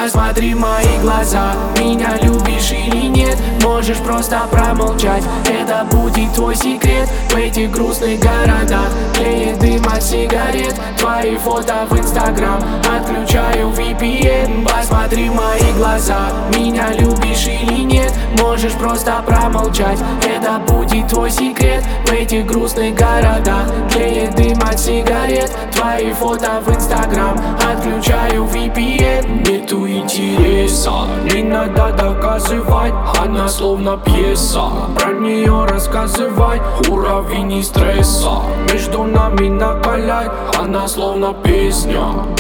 Посмотри в мои глаза, меня любишь или нет? Можешь просто промолчать, это будет твой секрет. В этих грустных городах тлеет дым от сигарет. Твои фото в Инстаграм, отключаю VPN. Посмотри в мои глаза, меня любишь или нет? Можешь просто промолчать, это будет твой секрет. В этих грустных городах тлеет дым от сигарет. Твои фото в Инстаграм, отключаю VPN. Нету интереса, не надо доказывать, она словно пьеса. Про нее рассказывай, уровень стресса между нами накаляй, она словно песня.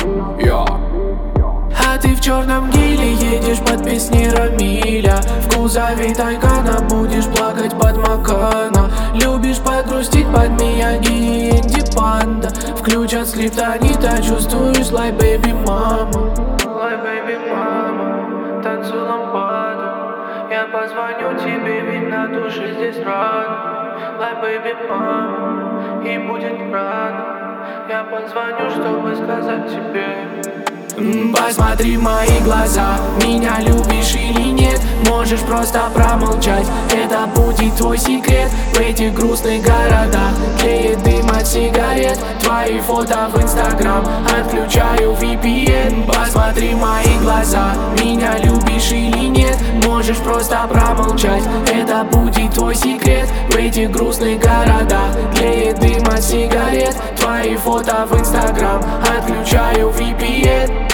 А ты в черном геле едешь под песни Рамиля. В кузове Тайгана будешь плакать под Макана. Любишь погрустить под Мияги и Энди Панда. Включат скриптонит, а чувствуешь like baby mama. Like baby mama, танцуй лампаду. Я позвоню тебе, ведь на душе здесь рано. Like baby mama, и будет рано. Я позвоню, чтобы сказать тебе. Посмотри в мои глаза, меня любишь или нет? Можешь просто промолчать, это будет твой секрет. В этих грустных городах тлеет дым от сигарет. Твои фото в Инстаграм, отключаю VPN. Посмотри в мои глаза, меня любишь или нет? Можешь просто промолчать, это будет твой секрет. В этих грустных городах тлеет дым от сигарет. Твои фото в Инстаграм, отключаю VPN.